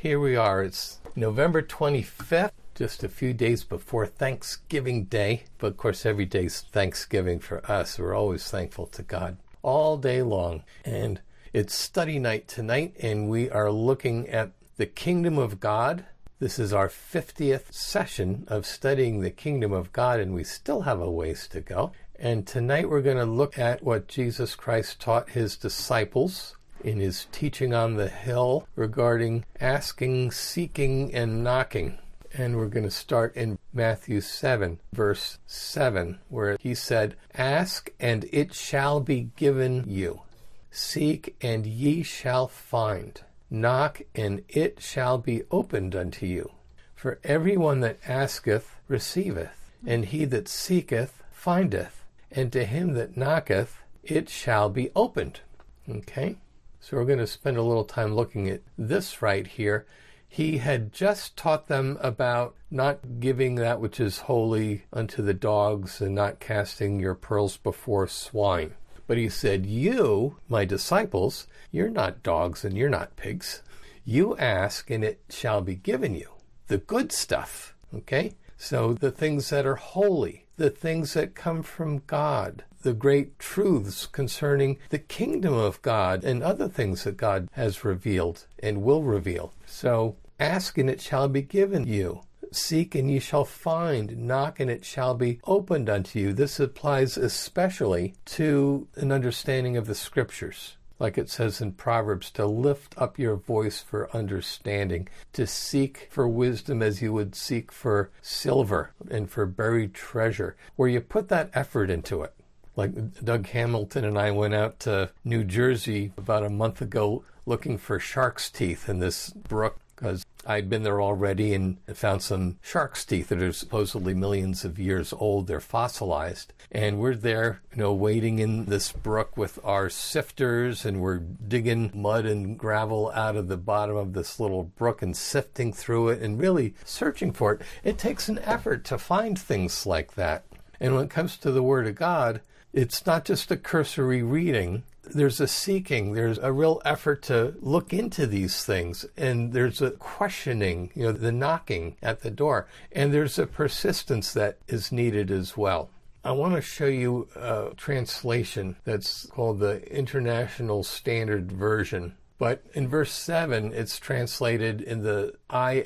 Here we are. It's November 25th, just a few days before Thanksgiving Day. But of course, every day's Thanksgiving for us. We're always thankful to God all day long. And it's study night tonight, and we are looking at the Kingdom of God. This is our 50th session of studying the Kingdom of God, and we still have a ways to go. And tonight we're going to look at what Jesus Christ taught his disciples in his teaching on the hill regarding asking, seeking, and knocking. And we're going to start in Matthew 7, verse 7, where he said, "Ask, and it shall be given you. Seek, and ye shall find. Knock, and it shall be opened unto you. For everyone that asketh receiveth, and he that seeketh findeth, and to him that knocketh it shall be opened." Okay? So we're going to spend a little time looking at this right here. He had just taught them about not giving that which is holy unto the dogs and not casting your pearls before swine. But he said, you, my disciples, you're not dogs and you're not pigs. You ask and it shall be given you. The good stuff, okay? So the things that are holy, the things that come from God, the great truths concerning the kingdom of God and other things that God has revealed and will reveal. So ask and it shall be given you. Seek and ye shall find. Knock and it shall be opened unto you. This applies especially to an understanding of the scriptures. Like it says in Proverbs, to lift up your voice for understanding, to seek for wisdom as you would seek for silver and for buried treasure, where you put that effort into it. Like Doug Hamilton and I went out to New Jersey about a month ago looking for shark's teeth in this brook because I'd been there already and found some shark's teeth that are supposedly millions of years old. They're fossilized. And we're there, wading in this brook with our sifters, and we're digging mud and gravel out of the bottom of this little brook and sifting through it and really searching for it. It takes an effort to find things like that. And when it comes to the Word of God, it's not just a cursory reading. There's a seeking. There's a real effort to look into these things. And there's a questioning, the knocking at the door. And there's a persistence that is needed as well. I want to show you a translation that's called the International Standard Version. But in verse 7, it's translated in the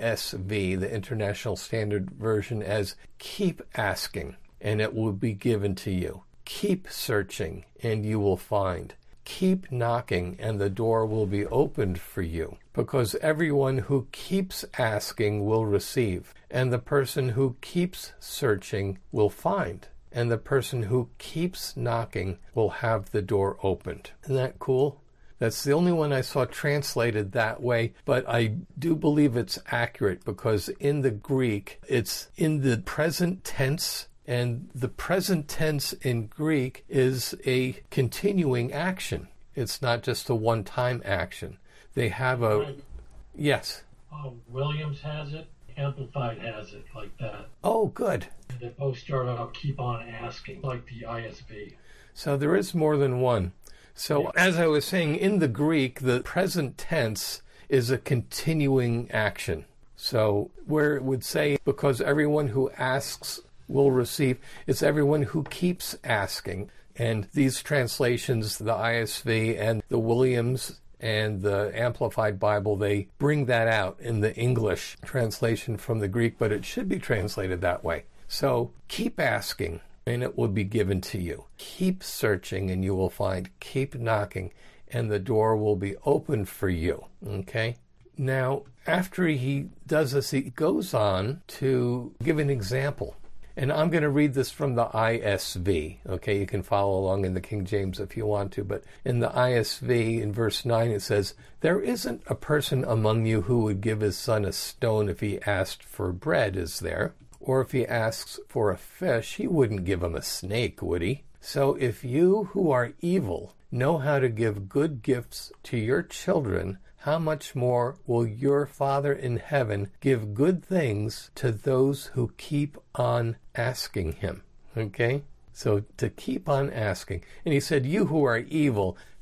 ISV, the International Standard Version, as keep asking, and it will be given to you. Keep searching, and you will find. Keep knocking, and the door will be opened for you. Because everyone who keeps asking will receive, and the person who keeps searching will find, and the person who keeps knocking will have the door opened. Isn't that cool? That's the only one I saw translated that way, but I do believe it's accurate because in the Greek, it's in the present tense. And the present tense in Greek is a continuing action. It's not just a one-time action. They have a... Right. Yes? Williams has it. Amplified has it like that. Oh, good. And they both start out keep on asking, like the ISV. So there is more than one. So as I was saying, in the Greek, the present tense is a continuing action. So where it would say, because everyone who asks will receive, it's everyone who keeps asking. And these translations, the ISV and the Williams and the Amplified Bible, they bring that out in the English translation from the Greek, but it should be translated that way. So keep asking, and it will be given to you. Keep searching, and you will find. Keep knocking, and the door will be opened for you. Okay? Now, after he does this, he goes on to give an example. And I'm going to read this from the ISV. Okay, you can follow along in the King James if you want to. But in the ISV, in verse 9, it says, "There isn't a person among you who would give his son a stone if he asked for bread, is there? Or if he asks for a fish, he wouldn't give him a snake, would he? So if you who are evil know how to give good gifts to your children, how much more will your Father in heaven give good things to those who keep on asking him?" Okay? So to keep on asking. And he said, you who are evil,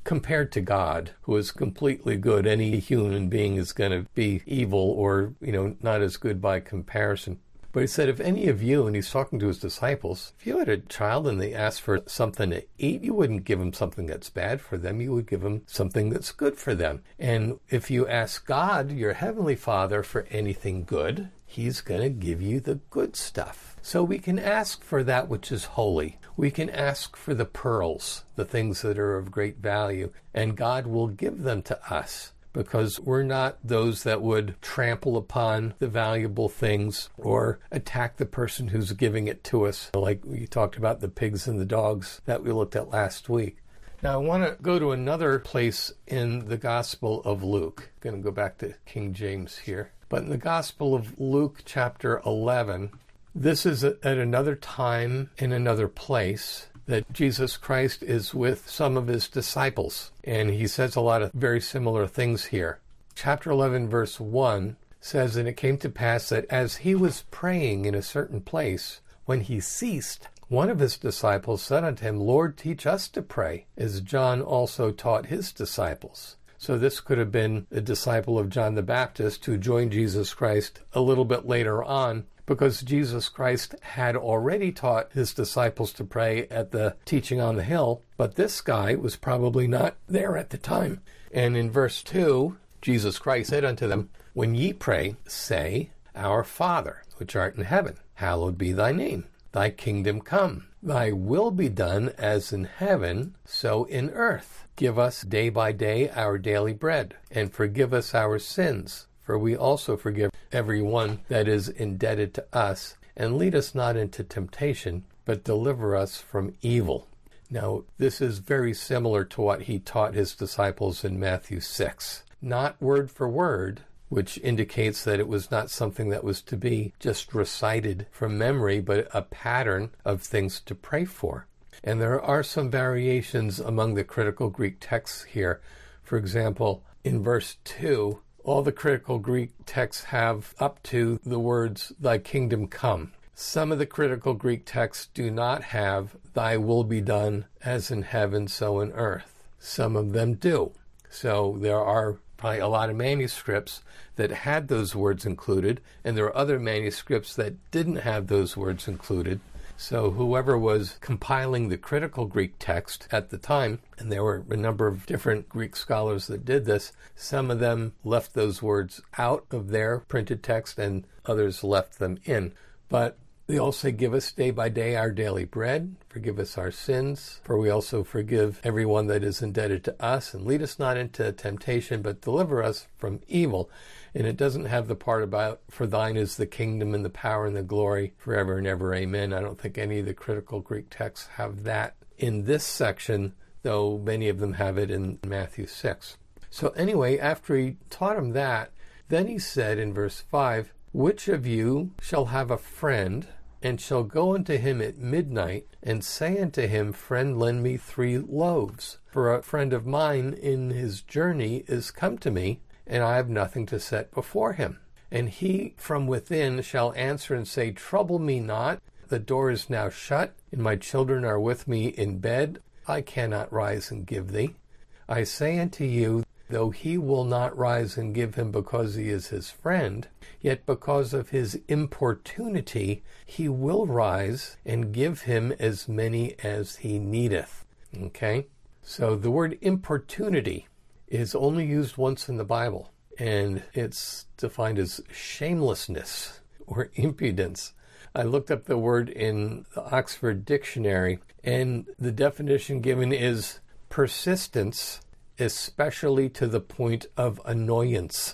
compared to God, who is completely good. Any human being is going to be evil or, not as good by comparison. But he said, if any of you, and he's talking to his disciples, if you had a child and they asked for something to eat, you wouldn't give them something that's bad for them. You would give them something that's good for them. And if you ask God, your heavenly Father, for anything good, he's going to give you the good stuff. So we can ask for that which is holy. We can ask for the pearls, the things that are of great value, and God will give them to us, because we're not those that would trample upon the valuable things or attack the person who's giving it to us, like we talked about the pigs and the dogs that we looked at last week. Now, I want to go to another place in the Gospel of Luke. I'm going to go back to King James here. But in the Gospel of Luke, chapter 11, this is at another time in another place that Jesus Christ is with some of his disciples. And he says a lot of very similar things here. Chapter 11, verse 1 says, "And it came to pass that as he was praying in a certain place, when he ceased, one of his disciples said unto him, Lord, teach us to pray, as John also taught his disciples." So this could have been a disciple of John the Baptist who joined Jesus Christ a little bit later on, because Jesus Christ had already taught his disciples to pray at the teaching on the hill, but this guy was probably not there at the time. And in verse 2, Jesus Christ said unto them, "When ye pray, say, Our Father, which art in heaven, hallowed be thy name. Thy kingdom come. Thy will be done as in heaven, so in earth. Give us day by day our daily bread, and forgive us our sins, for we also forgive every one that is indebted to us, and lead us not into temptation, but deliver us from evil." Now, this is very similar to what he taught his disciples in Matthew 6. Not word for word, which indicates that it was not something that was to be just recited from memory, but a pattern of things to pray for. And there are some variations among the critical Greek texts here. For example, in verse 2, all the critical Greek texts have up to the words, "Thy kingdom come." Some of the critical Greek texts do not have, "Thy will be done as in heaven, so in earth." Some of them do. So there are probably a lot of manuscripts that had those words included, and there are other manuscripts that didn't have those words included. So whoever was compiling the critical Greek text at the time, and there were a number of different Greek scholars that did this, some of them left those words out of their printed text and others left them in. But they all say, "Give us day by day our daily bread, forgive us our sins, for we also forgive everyone that is indebted to us, and lead us not into temptation, but deliver us from evil." And it doesn't have the part about, "For thine is the kingdom and the power and the glory forever and ever, amen." I don't think any of the critical Greek texts have that in this section, though many of them have it in Matthew 6. So anyway, after he taught him that, then he said in verse 5, "Which of you shall have a friend, and shall go unto him at midnight, and say unto him, Friend, lend me 3 loaves, for a friend of mine in his journey is come to me, and I have nothing to set before him. And he from within shall answer and say, Trouble me not, the door is now shut, and my children are with me in bed. I cannot rise and give thee. I say unto you, though he will not rise and give him because he is his friend, yet because of his importunity he will rise and give him as many as he needeth." Okay? So the word importunity is only used once in the Bible, and it's defined as shamelessness or impudence. I looked up the word in the Oxford Dictionary, and the definition given is persistence, especially to the point of annoyance.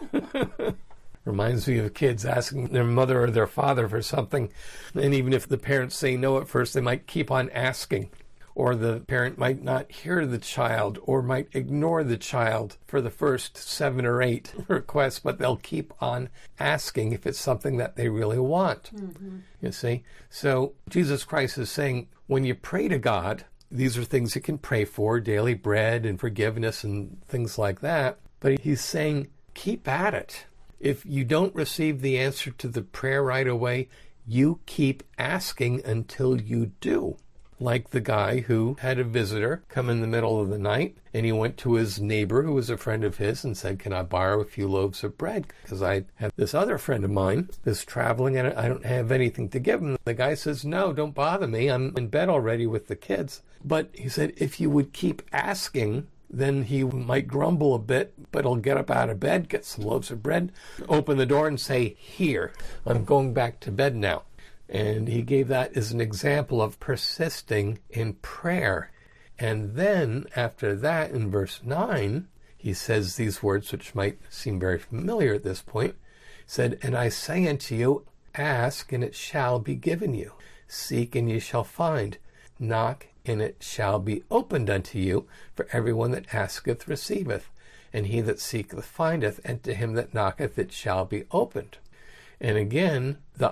Reminds me of kids asking their mother or their father for something, and even if the parents say no at first, they might keep on asking. Or the parent might not hear the child, or might ignore the child for the first 7 or 8 requests, but they'll keep on asking if it's something that they really want. Mm-hmm. You see? So Jesus Christ is saying, when you pray to God, these are things you can pray for, daily bread and forgiveness and things like that. But he's saying, keep at it. If you don't receive the answer to the prayer right away, you keep asking until you do. like the guy who had a visitor come in the middle of the night, and he went to his neighbor who was a friend of his and said, "Can I borrow a few loaves of bread? Because I have this other friend of mine that's traveling and I don't have anything to give him." The guy says, "No, don't bother me. I'm in bed already with the kids." But he said, if you would keep asking, then he might grumble a bit, but he'll get up out of bed, get some loaves of bread, open the door and say, "Here, I'm going back to bed now." And he gave that as an example of persisting in prayer. And then after that, in verse 9, he says these words, which might seem very familiar at this point. He said, "And I say unto you, ask, and it shall be given you. Seek, and ye shall find. Knock, and it shall be opened unto you. For everyone that asketh receiveth, and he that seeketh findeth, and to him that knocketh it shall be opened." And again, the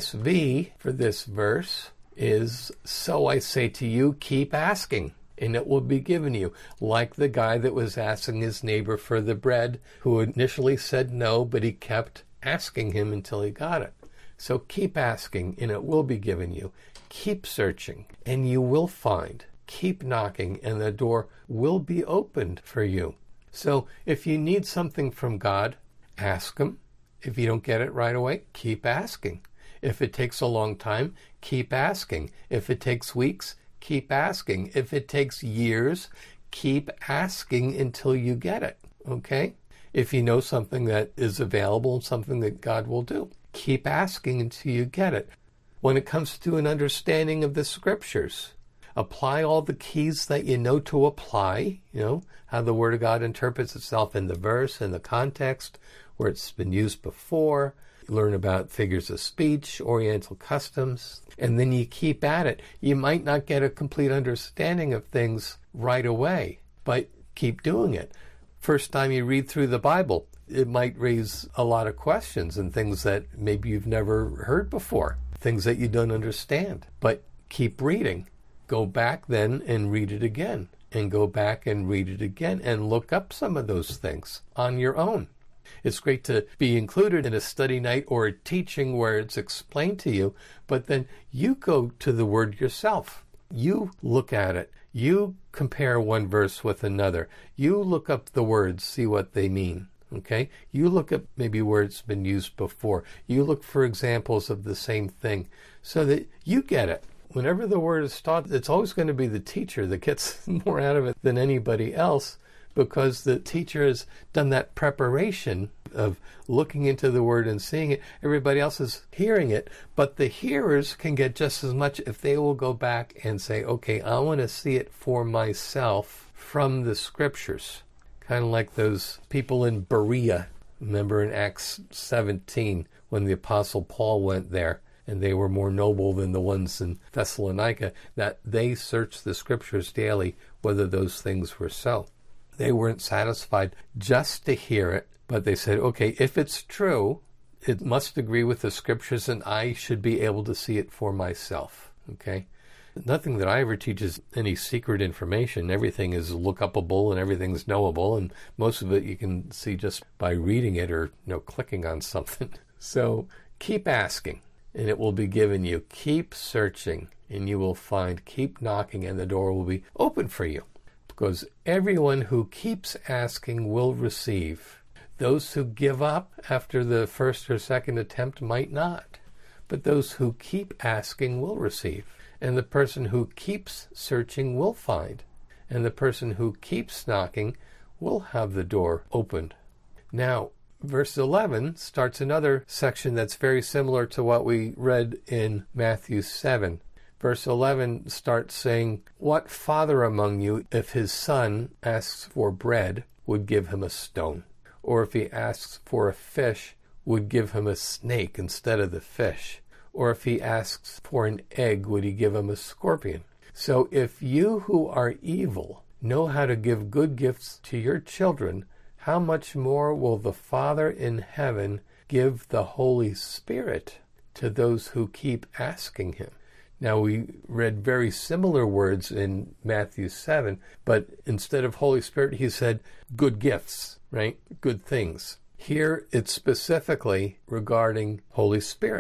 ISV for this verse is, "So I say to you, keep asking, and it will be given you." Like the guy that was asking his neighbor for the bread, who initially said no, but he kept asking him until he got it. So keep asking, and it will be given you. Keep searching, and you will find. Keep knocking, and the door will be opened for you. So if you need something from God, ask Him. If you don't get it right away, keep asking. If it takes a long time, keep asking. If it takes weeks, keep asking. If it takes years, keep asking until you get it, okay? If you know something that is available and something that God will do, keep asking until you get it. When it comes to an understanding of the Scriptures, apply all the keys that you know to apply, how the Word of God interprets itself in the verse, in the context, where it's been used before. Learn about figures of speech, Oriental customs, and then you keep at it. You might not get a complete understanding of things right away, but keep doing it. First time you read through the Bible, it might raise a lot of questions and things that maybe you've never heard before, things that you don't understand, but keep reading. Go back then and read it again, and go back and read it again, and look up some of those things on your own. It's great to be included in a study night or a teaching where it's explained to you, but then you go to the Word yourself. You look at it. You compare one verse with another. You look up the words, see what they mean. Okay? You look up maybe where it's been used before. You look for examples of the same thing so that you get it. Whenever the Word is taught, it's always going to be the teacher that gets more out of it than anybody else, because the teacher has done that preparation of looking into the Word and seeing it. Everybody else is hearing it, but the hearers can get just as much if they will go back and say, okay, I want to see it for myself from the Scriptures. Kind of like those people in Berea. Remember in Acts 17 when the Apostle Paul went there, and they were more noble than the ones in Thessalonica, that they searched the Scriptures daily whether those things were so. They weren't satisfied just to hear it, but they said, okay, if it's true, it must agree with the Scriptures, and I should be able to see it for myself, okay? Nothing that I ever teach is any secret information. Everything is look-upable and everything's knowable, and most of it you can see just by reading it or clicking on something. So keep asking, and it will be given you. Keep searching, and you will find. Keep knocking, and the door will be open for you. Because everyone who keeps asking will receive. Those who give up after the first or second attempt might not. But those who keep asking will receive. And the person who keeps searching will find. And the person who keeps knocking will have the door opened. Now, verse 11 starts another section that's very similar to what we read in Matthew 7. Verse 11 starts saying, "What father among you, if his son asks for bread, would give him a stone? Or if he asks for a fish, would give him a snake instead of the fish? Or if he asks for an egg, would he give him a scorpion? So if you who are evil know how to give good gifts to your children, how much more will the Father in heaven give the Holy Spirit to those who keep asking him?" Now, we read very similar words in Matthew 7, but instead of Holy Spirit, he said good gifts, right? Good things. Here, it's specifically regarding Holy Spirit.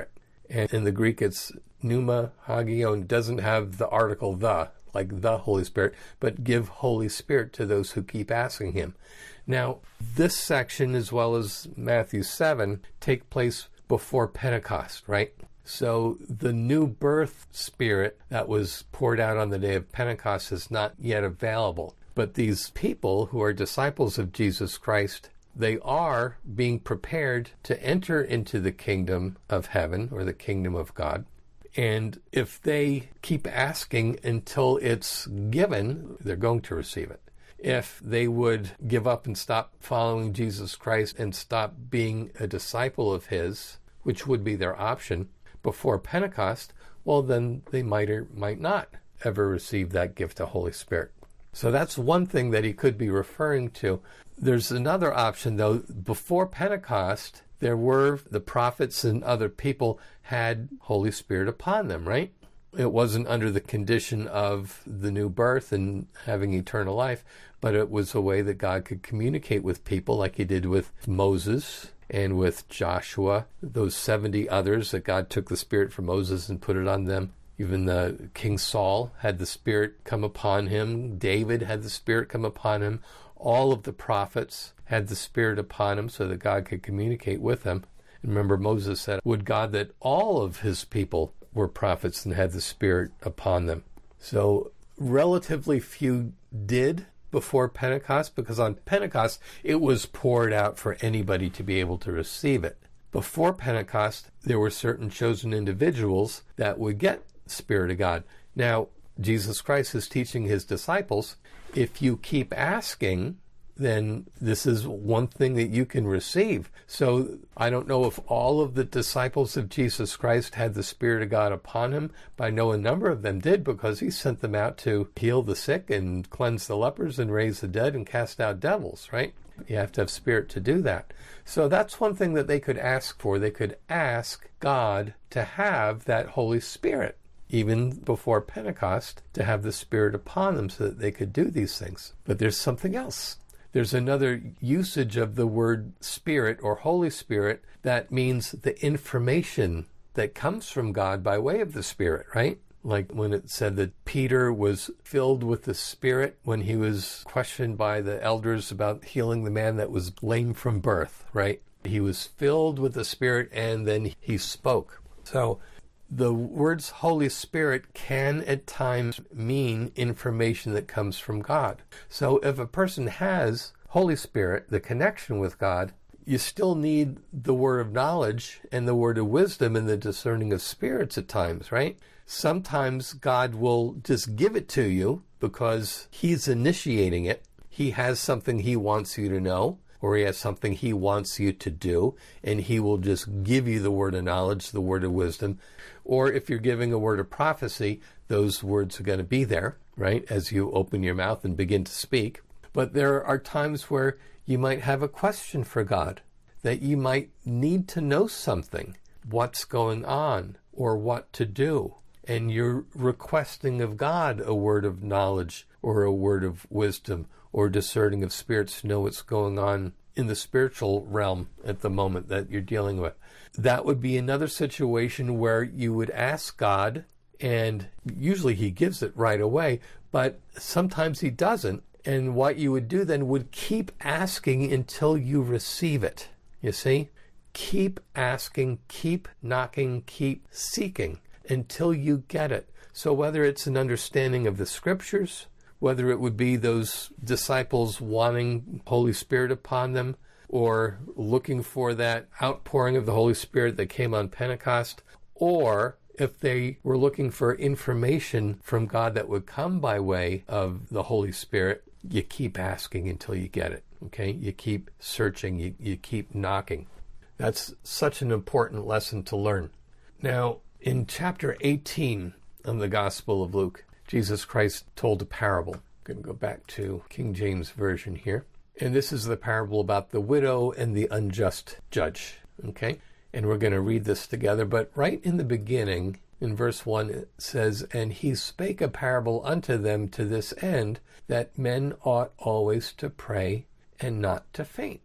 And in the Greek, it's pneuma hagion, doesn't have the article the, like the Holy Spirit, but give Holy Spirit to those who keep asking him. Now, this section, as well as Matthew 7, take place before Pentecost, right? So the new birth Spirit that was poured out on the day of Pentecost is not yet available. But these people who are disciples of Jesus Christ, they are being prepared to enter into the kingdom of heaven or the kingdom of God. And if they keep asking until it's given, they're going to receive it. If they would give up and stop following Jesus Christ and stop being a disciple of his, which would be their option, before Pentecost, well, then they might or might not ever receive that gift of Holy Spirit. So that's one thing that he could be referring to. There's another option, though. Before Pentecost, there were the prophets and other people had Holy Spirit upon them, right? It wasn't under the condition of the new birth and having eternal life, but it was a way that God could communicate with people like he did with Moses and with Joshua, those 70 others that God took the Spirit from Moses and put it on them. Even King Saul had the Spirit come upon him. David had the Spirit come upon him. All of the prophets had the Spirit upon him so that God could communicate with them. And remember, Moses said, would God that all of his people were prophets and had the Spirit upon them. So relatively few did before Pentecost, because on Pentecost it was poured out for anybody to be able to receive it. Before Pentecost, there were certain chosen individuals that would get the Spirit of God. Now, Jesus Christ is teaching his disciples, if you keep asking, then this is one thing that you can receive. So I don't know if all of the disciples of Jesus Christ had the Spirit of God upon him, but I know a number of them did, because he sent them out to heal the sick and cleanse the lepers and raise the dead and cast out devils, right? You have to have Spirit to do that. So that's one thing that they could ask for. They could ask God to have that Holy Spirit, even before Pentecost, to have the Spirit upon them so that they could do these things. But there's something else. There's another usage of the word Spirit or Holy Spirit that means the information that comes from God by way of the Spirit, right? Like when it said that Peter was filled with the Spirit when he was questioned by the elders about healing the man that was lame from birth, right? He was filled with the Spirit and then he spoke. So the words Holy Spirit can at times mean information that comes from God. So if a person has Holy Spirit, the connection with God, you still need the word of knowledge and the word of wisdom and the discerning of spirits at times, right? Sometimes God will just give it to you because he's initiating it. He has something he wants you to know, or he has something he wants you to do, and he will just give you the word of knowledge, the word of wisdom. Or if you're giving a word of prophecy, those words are going to be there, right, as you open your mouth and begin to speak. But there are times where you might have a question for God, that you might need to know something, what's going on, or what to do. And you're requesting of God a word of knowledge or a word of wisdom or discerning of spirits to know what's going on in the spiritual realm at the moment that you're dealing with. That would be another situation where you would ask God, and usually he gives it right away, but sometimes he doesn't. And what you would do then would keep asking until you receive it. You see? Keep asking, keep knocking, keep seeking until you get it. So whether it's an understanding of the scriptures, whether it would be those disciples wanting Holy Spirit upon them, or looking for that outpouring of the Holy Spirit that came on Pentecost, or if they were looking for information from God that would come by way of the Holy Spirit, you keep asking until you get it, okay? You keep searching, you keep knocking. That's such an important lesson to learn. Now, in chapter 18 of the Gospel of Luke, Jesus Christ told a parable. I'm going to go back to King James Version here. And this is the parable about the widow and the unjust judge, okay? And we're going to read this together. But right in the beginning, in verse 1, it says, "And he spake a parable unto them to this end, that men ought always to pray and not to faint."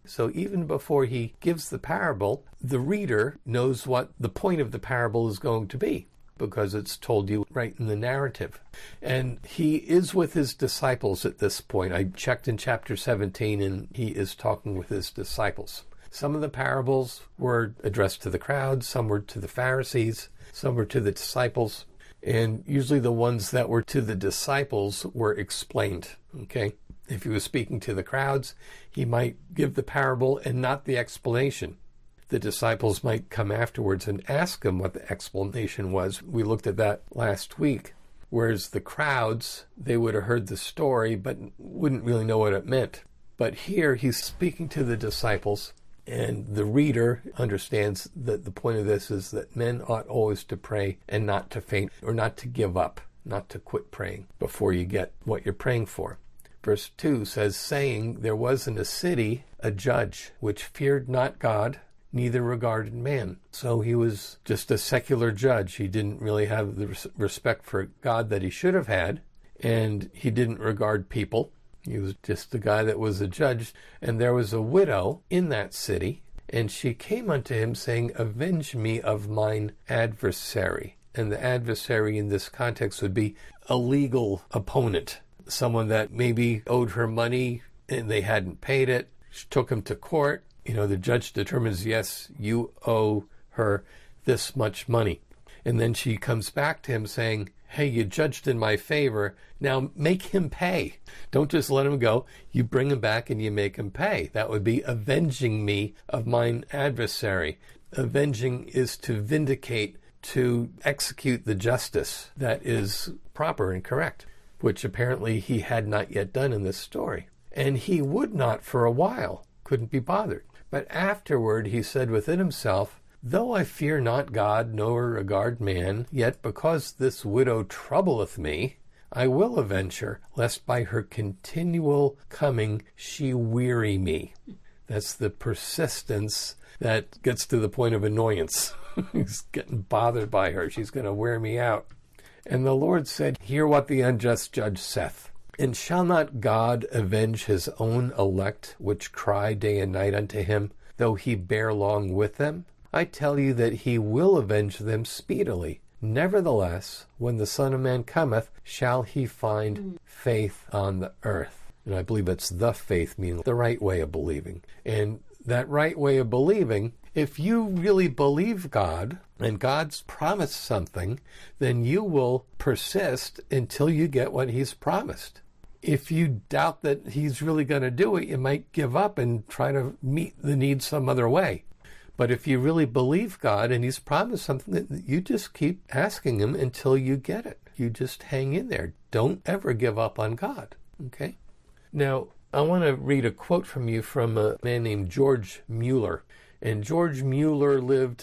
So even before he gives the parable, the reader knows what the point of the parable is going to be, because it's told you right in the narrative. And he is with his disciples at this point. I checked in chapter 17, and he is talking with his disciples. Some of the parables were addressed to the crowd, some were to the Pharisees, some were to the disciples, and usually the ones that were to the disciples were explained, okay? If he was speaking to the crowds, he might give the parable and not the explanation. The disciples might come afterwards and ask him what the explanation was. We looked at that last week. Whereas the crowds, they would have heard the story but wouldn't really know what it meant. But here he's speaking to the disciples, and the reader understands that the point of this is that men ought always to pray and not to faint, or not to give up, not to quit praying before you get what you're praying for. Verse 2 says, saying, there was in a city a judge which feared not God, neither regarded man. So he was just a secular judge. He didn't really have the respect for God that he should have had, and he didn't regard people. He was just a guy that was a judge. And there was a widow in that city, and she came unto him, saying, avenge me of mine adversary. And the adversary in this context would be a legal opponent, someone that maybe owed her money and they hadn't paid it. She took him to court. The judge determines, yes, you owe her this much money. And then she comes back to him saying, hey, you judged in my favor. Now make him pay. Don't just let him go. You bring him back and you make him pay. That would be avenging me of mine adversary. Avenging is to vindicate, to execute the justice that is proper and correct, which apparently he had not yet done in this story. And he would not for a while, couldn't be bothered. But afterward he said within himself, though I fear not God, nor regard man, yet because this widow troubleth me, I will avenge her, lest by her continual coming she weary me. That's the persistence that gets to the point of annoyance. He's getting bothered by her. She's going to wear me out. And the Lord said, hear what the unjust judge saith. And shall not God avenge his own elect, which cry day and night unto him, though he bear long with them? I tell you that he will avenge them speedily. Nevertheless, when the Son of Man cometh, shall he find faith on the earth? And I believe it's the faith, meaning the right way of believing. And that right way of believing, if you really believe God and God's promised something, then you will persist until you get what he's promised. If you doubt that he's really going to do it, you might give up and try to meet the need some other way. But if you really believe God and he's promised something, you just keep asking him until you get it. You just hang in there. Don't ever give up on God. Okay? Now, I want to read a quote from you from a man named George Mueller. And George Mueller lived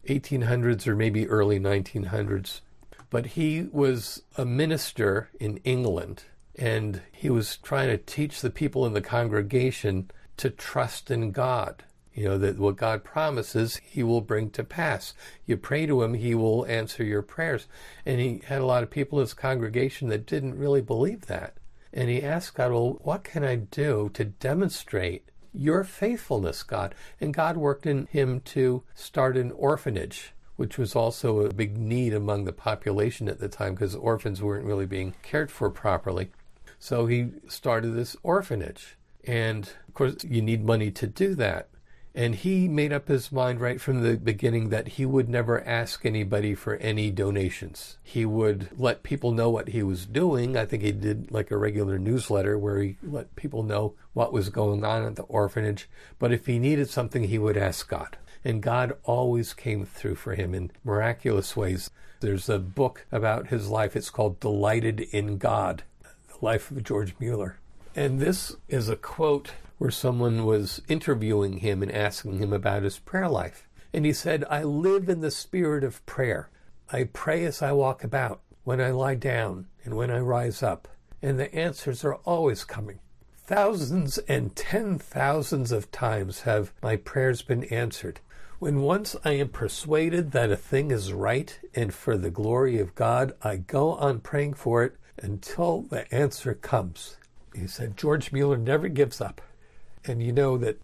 1800s or maybe early 1900s. But he was a minister in England. And he was trying to teach the people in the congregation to trust in God. That what God promises, he will bring to pass. You pray to him, he will answer your prayers. And he had a lot of people in his congregation that didn't really believe that. And he asked God, well, what can I do to demonstrate your faithfulness, God? And God worked in him to start an orphanage, which was also a big need among the population at the time because orphans weren't really being cared for properly. So he started this orphanage. And, of course, you need money to do that. And he made up his mind right from the beginning that he would never ask anybody for any donations. He would let people know what he was doing. I think he did like a regular newsletter where he let people know what was going on at the orphanage. But if he needed something, he would ask God. And God always came through for him in miraculous ways. There's a book about his life. It's called Delighted in God, the life of George Mueller. And this is a quote where someone was interviewing him and asking him about his prayer life. And he said, I live in the spirit of prayer. I pray as I walk about, when I lie down, and when I rise up. And the answers are always coming. Thousands and 10,000s of times have my prayers been answered. When once I am persuaded that a thing is right and for the glory of God, I go on praying for it until the answer comes. He said, George Mueller never gives up. And you know that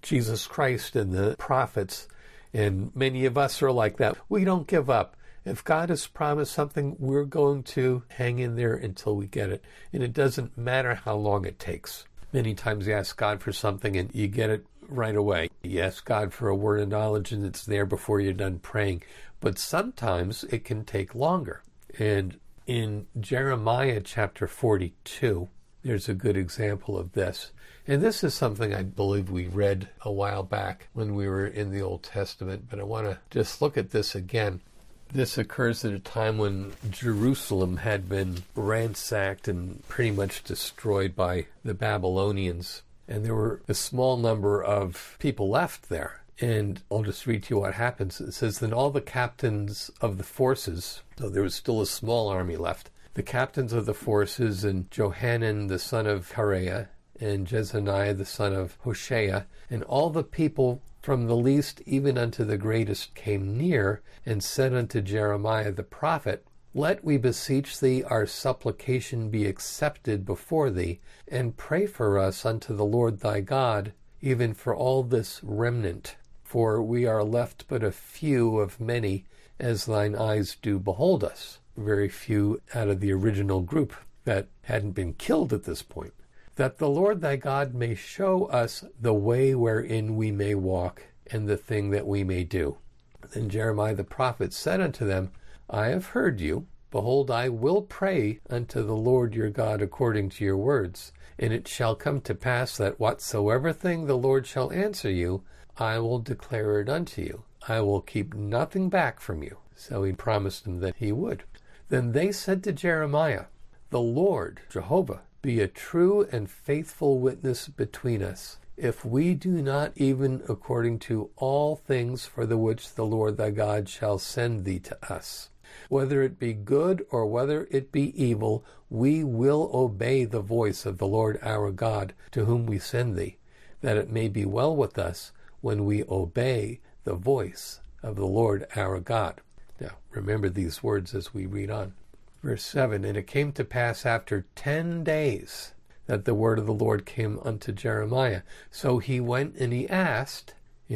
Jesus Christ and the prophets, and many of us are like that. We don't give up. If God has promised something, we're going to hang in there until we get it. And it doesn't matter how long it takes. Many times you ask God for something and you get it right away. You ask God for a word of knowledge and it's there before you're done praying. But sometimes it can take longer. And in Jeremiah chapter 42, there's a good example of this. And this is something I believe we read a while back when we were in the Old Testament, but I want to just look at this again. This occurs at a time when Jerusalem had been ransacked and pretty much destroyed by the Babylonians. And there were a small number of people left there. And I'll just read to you what happens. It says, then all the captains of the forces, so there was still a small army left, the captains of the forces, and Johanan the son of Kareah, and Jezaniah the son of Hoshea, and all the people from the least even unto the greatest came near, and said unto Jeremiah the prophet, let, we beseech thee, our supplication be accepted before thee, and pray for us unto the Lord thy God, even for all this remnant. For we are left but a few of many, as thine eyes do behold us. Very few out of the original group that hadn't been killed at this point. That the Lord thy God may show us the way wherein we may walk, and the thing that we may do. Then Jeremiah the prophet said unto them, I have heard you. Behold, I will pray unto the Lord your God according to your words. And it shall come to pass that whatsoever thing the Lord shall answer you, I will declare it unto you. I will keep nothing back from you. So he promised them that he would. Then they said to Jeremiah, the Lord, Jehovah, be a true and faithful witness between us, if we do not even according to all things for the which the Lord thy God shall send thee to us. Whether it be good or whether it be evil, we will obey the voice of the Lord our God, to whom we send thee, that it may be well with us when we obey the voice of the Lord our God. Now, remember these words as we read on. Verse 7, and it came to pass after 10 days that the word of the Lord came unto Jeremiah. So he went and he asked,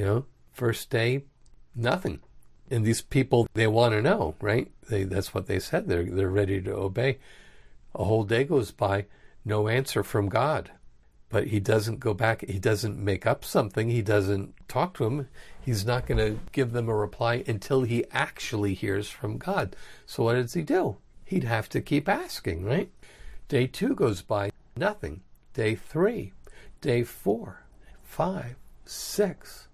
first day, nothing. And these people, they want to know, right? That's what they said. They're ready to obey. A whole day goes by, no answer from God. But he doesn't go back. He doesn't make up something. He doesn't talk to him. He's not going to give them a reply until he actually hears from God. So what does he do? He'd have to keep asking, right? Day 2 goes by, nothing. Day 3, day 4, 5, 6,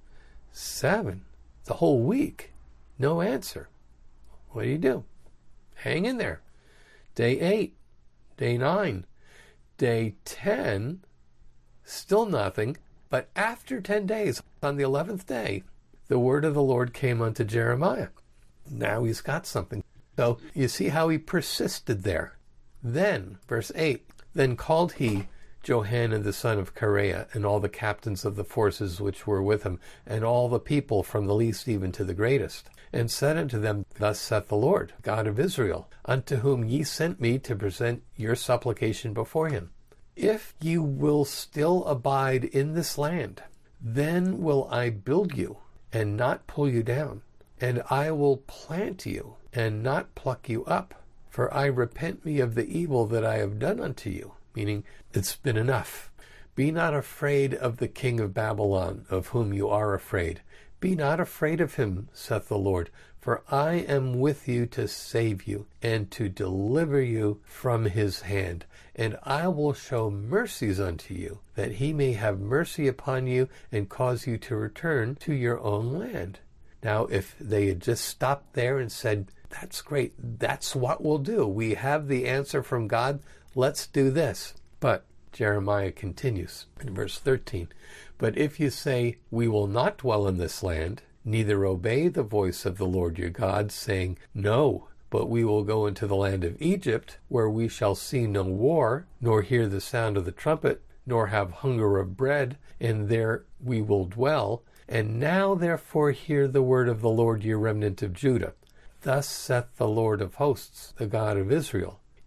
7, the whole week, no answer. What do? Hang in there. Day 8, day 9, day 10, still nothing. But after 10 days, on the 11th day, the word of the Lord came unto Jeremiah. Now he's got something. So you see how he persisted there. Then, verse 8, then called he Johanan the son of Kareah, and all the captains of the forces which were with him, and all the people from the least even to the greatest, and said unto them, thus saith the Lord, God of Israel, unto whom ye sent me to present your supplication before him. If you will still abide in this land, then will I build you, and not pull you down, and I will plant you, and not pluck you up. For I repent me of the evil that I have done unto you. Meaning, it's been enough. Be not afraid of the king of Babylon, of whom you are afraid. Be not afraid of him, saith the Lord, for I am with you to save you, and to deliver you from his hand. And I will show mercies unto you, that he may have mercy upon you, and cause you to return to your own land. Now, if they had just stopped there and said, that's great, that's what we'll do. We have the answer from God, let's do this. But Jeremiah continues in verse 13, but if you say, we will not dwell in this land, neither obey the voice of the Lord your God, saying, no, but we will go into the land of Egypt, where we shall see no war, nor hear the sound of the trumpet, nor have hunger of bread, and there we will dwell. And now therefore hear the word of the Lord, ye remnant of Judah. Thus saith the Lord of hosts, the God of Israel,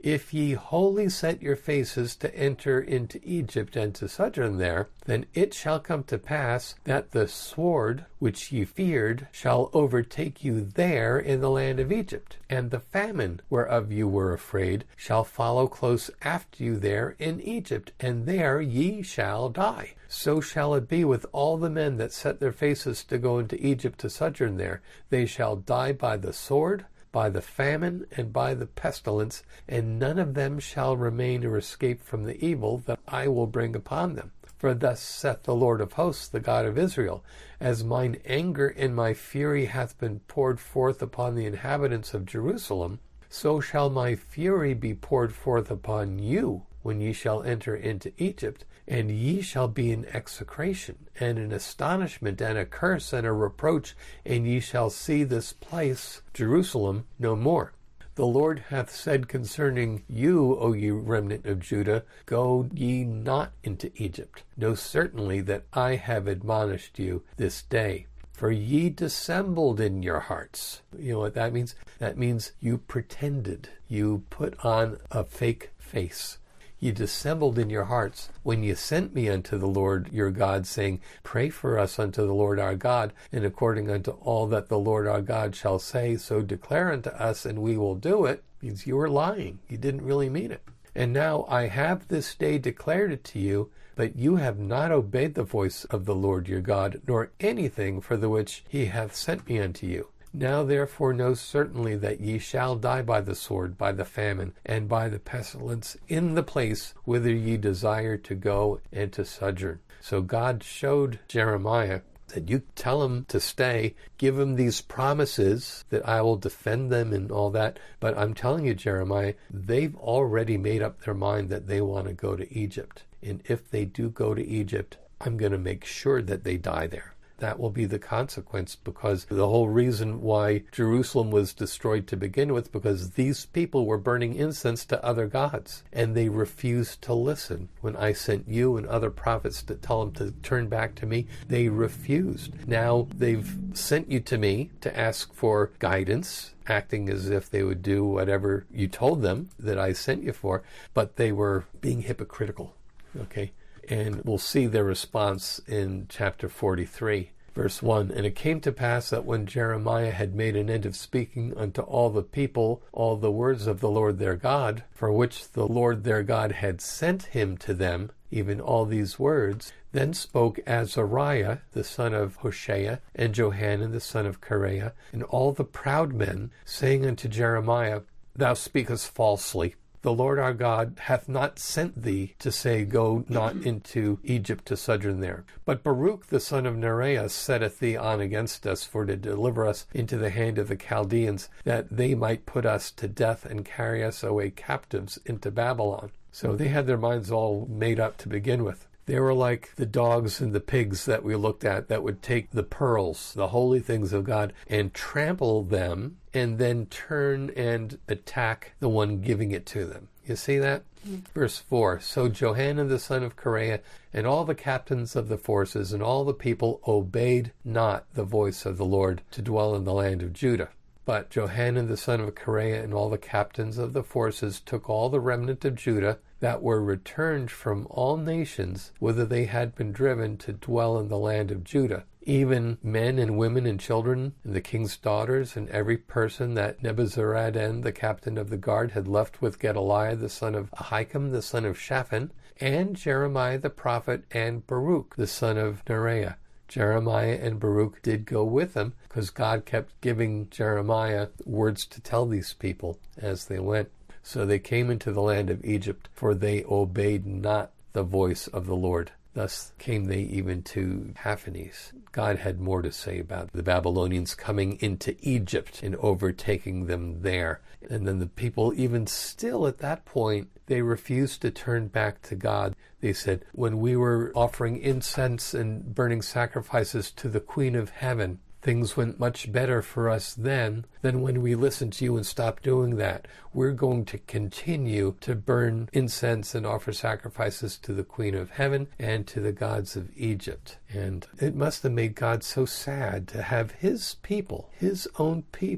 If ye wholly set your faces to enter into Egypt and to sojourn there, then it shall come to pass that the sword which ye feared shall overtake you there in the land of Egypt, and the famine whereof you were afraid shall follow close after you there in Egypt, and there ye shall die. So shall it be with all the men that set their faces to go into Egypt to sojourn there. They shall die by the sword, by the famine, and by the pestilence, and none of them shall remain or escape from the evil that I will bring upon them. For thus saith the Lord of hosts, the God of Israel, as mine anger and my fury hath been poured forth upon the inhabitants of Jerusalem, so shall my fury be poured forth upon you when ye shall enter into Egypt, and ye shall be in execration, and in astonishment, and a curse, and a reproach, and ye shall see this place, Jerusalem, no more. The Lord hath said concerning you, O ye remnant of Judah, go ye not into Egypt. Know certainly that I have admonished you this day. For ye dissembled in your hearts. You know what that means? That means you pretended. You put on a fake face. Ye dissembled in your hearts when ye sent me unto the Lord your God, saying, Pray for us unto the Lord our God, and according unto all that the Lord our God shall say, so declare unto us, and we will do it. Means you were lying. You didn't really mean it. And now I have this day declared it to you, but you have not obeyed the voice of the Lord your God, nor anything for the which he hath sent me unto you. Now therefore know certainly that ye shall die by the sword, by the famine, and by the pestilence in the place whither ye desire to go and to sojourn. So God showed Jeremiah that you tell him to stay, give him these promises that I will defend them and all that. But I'm telling you, Jeremiah, they've already made up their mind that they want to go to Egypt. And if they do go to Egypt, I'm going to make sure that they die there. That will be the consequence, because the whole reason why Jerusalem was destroyed to begin with, because these people were burning incense to other gods, and they refused to listen. When I sent you and other prophets to tell them to turn back to me, they refused. Now they've sent you to me to ask for guidance, acting as if they would do whatever you told them that I sent you for, but they were being hypocritical. Okay? And we'll see their response in chapter 43, verse 1. And it came to pass that when Jeremiah had made an end of speaking unto all the people all the words of the Lord their God, for which the Lord their God had sent him to them, even all these words, then spoke Azariah, the son of Hoshea, and Johanan, the son of Kareah, and all the proud men, saying unto Jeremiah, Thou speakest falsely. The Lord our God hath not sent thee to say, Go not into Egypt to sojourn there. But Baruch the son of Neriah setteth thee on against us, for to deliver us into the hand of the Chaldeans, that they might put us to death and carry us away captives into Babylon. So they had their minds all made up to begin with. They were like the dogs and the pigs that we looked at that would take the pearls, the holy things of God, and trample them, and then turn and attack the one giving it to them. You see that? Verse 4, So Johanan the son of Kareah and all the captains of the forces and all the people obeyed not the voice of the Lord to dwell in the land of Judah. But Johanan the son of Kareah and all the captains of the forces took all the remnant of Judah that were returned from all nations, whither they had been driven to dwell in the land of Judah, even men and women and children, and the king's daughters, and every person that Nebuzaradan, the captain of the guard, had left with Gedaliah the son of Ahikam, the son of Shaphan, and Jeremiah the prophet, and Baruch the son of Neriah. Jeremiah and Baruch did go with them, because God kept giving Jeremiah words to tell these people as they went. So they came into the land of Egypt, for they obeyed not the voice of the Lord. Thus came they even to Haphanes. God had more to say about the Babylonians coming into Egypt and overtaking them there. And then the people, even still at that point, they refused to turn back to God. They said, when we were offering incense and burning sacrifices to the Queen of Heaven, things went much better for us then than when we listened to you and stopped doing that. We're going to continue to burn incense and offer sacrifices to the Queen of Heaven and to the gods of Egypt. And it must have made God so sad to have his people, his own people,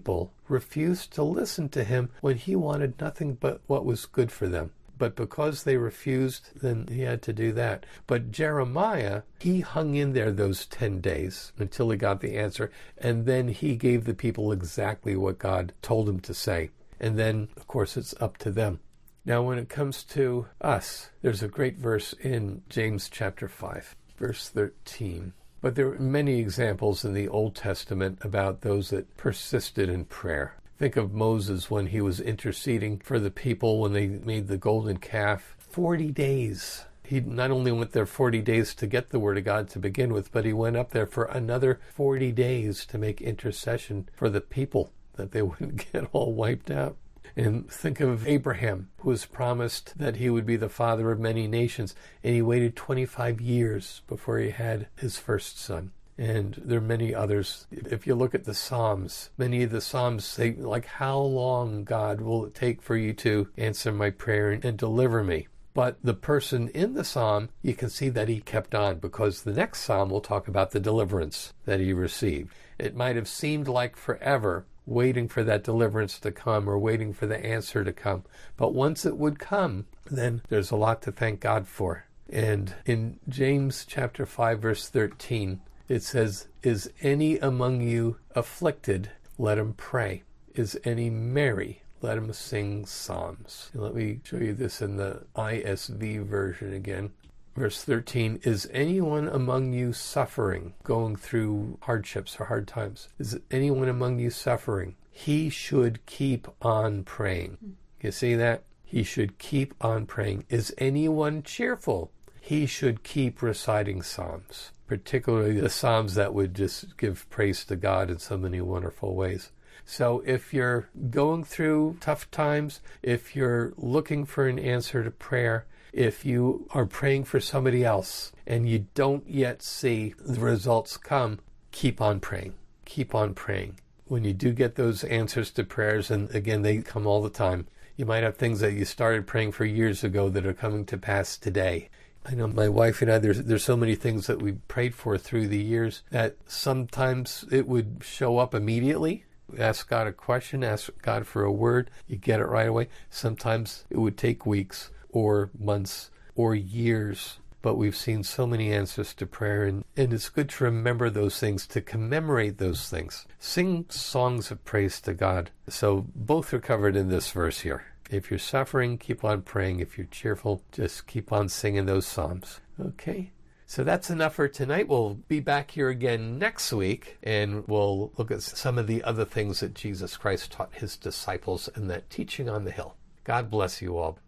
refused to listen to him when he wanted nothing but what was good for them. But because they refused, then he had to do that. But Jeremiah, he hung in there those 10 days until he got the answer. And then he gave the people exactly what God told him to say. And then, of course, it's up to them. Now, when it comes to us, there's a great verse in James chapter 5, verse 13. But there are many examples in the Old Testament about those that persisted in prayer. Think of Moses when he was interceding for the people when they made the golden calf. 40 days. He not only went there 40 days to get the word of God to begin with, but he went up there for another 40 days to make intercession for the people, that they wouldn't get all wiped out. And think of Abraham, who was promised that he would be the father of many nations, and he waited 25 years before he had his first son. And there are many others. If you look at the Psalms, many of the Psalms say, like, how long, God, will it take for you to answer my prayer and deliver me? But the person in the Psalm, you can see that he kept on, because the next Psalm will talk about the deliverance that he received. It might have seemed like forever waiting for that deliverance to come or waiting for the answer to come. But once it would come, then there's a lot to thank God for. And in James chapter 5, verse 13, it says, "Is any among you afflicted? Let him pray. Is any merry? Let him sing psalms." And let me show you this in the ISV version again. Verse 13, "Is anyone among you suffering, going through hardships or hard times? Is anyone among you suffering? He should keep on praying." You see that? He should keep on praying. Is anyone cheerful? He should keep reciting psalms, particularly the psalms that would just give praise to God in so many wonderful ways. So if you're going through tough times, if you're looking for an answer to prayer, if you are praying for somebody else and you don't yet see the results come, keep on praying. Keep on praying. When you do get those answers to prayers, and again, they come all the time, you might have things that you started praying for years ago that are coming to pass today. I know my wife and I, there's so many things that we prayed for through the years that sometimes it would show up immediately. Ask God a question, ask God for a word, you get it right away. Sometimes it would take weeks or months or years, but we've seen so many answers to prayer, and it's good to remember those things, to commemorate those things. Sing songs of praise to God. So both are covered in this verse here. If you're suffering, keep on praying. If you're cheerful, just keep on singing those psalms. Okay? So that's enough for tonight. We'll be back here again next week, and we'll look at some of the other things that Jesus Christ taught his disciples in that teaching on the hill. God bless you all.